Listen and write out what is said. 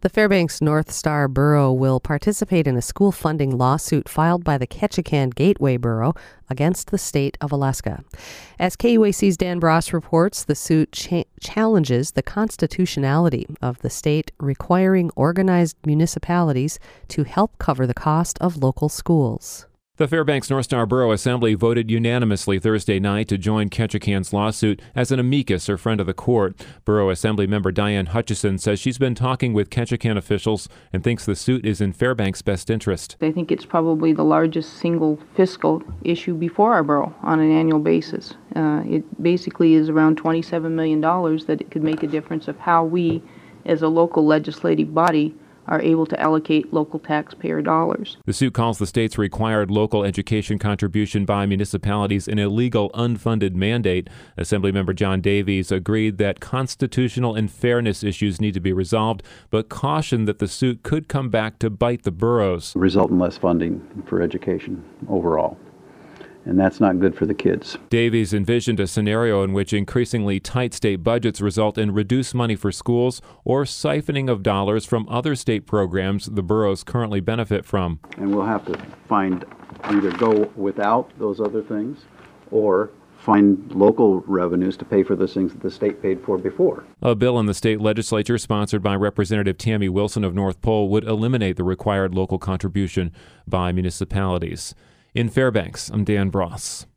The Fairbanks North Star Borough will participate in a school funding lawsuit filed by the Ketchikan Gateway Borough against the state of Alaska. As KUAC's Dan Bross reports, the suit challenges the constitutionality of the state requiring organized municipalities to help cover the cost of local schools. The Fairbanks North Star Borough Assembly voted unanimously Thursday night to join Ketchikan's lawsuit as an amicus or friend of the court. Borough Assembly member Diane Hutchison says she's been talking with Ketchikan officials and thinks the suit is in Fairbanks' best interest. I think it's probably the largest single fiscal issue before our borough on an annual basis. It basically is around $27 million that it could make a difference of how we, as a local legislative body, are able to allocate local taxpayer dollars. The suit calls the state's required local education contribution by municipalities an illegal, unfunded mandate. Assemblymember John Davies agreed that constitutional and fairness issues need to be resolved, but cautioned that the suit could come back to bite the boroughs. Result in less funding for education overall. And that's not good for the kids. Davies envisioned a scenario in which increasingly tight state budgets result in reduced money for schools or siphoning of dollars from other state programs the boroughs currently benefit from. And we'll have to either go without those other things or find local revenues to pay for those things that the state paid for before. A bill in the state legislature sponsored by Representative Tammy Wilson of North Pole would eliminate the required local contribution by municipalities. In Fairbanks, I'm Dan Bross.